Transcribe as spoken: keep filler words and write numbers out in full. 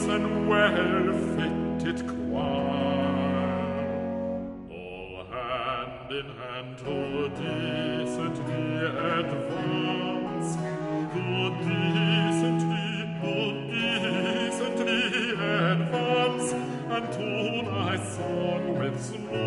dance and well-fitted choir, all hand in hand to decently advance, to decently, to decently advance, and tune thy song with smooth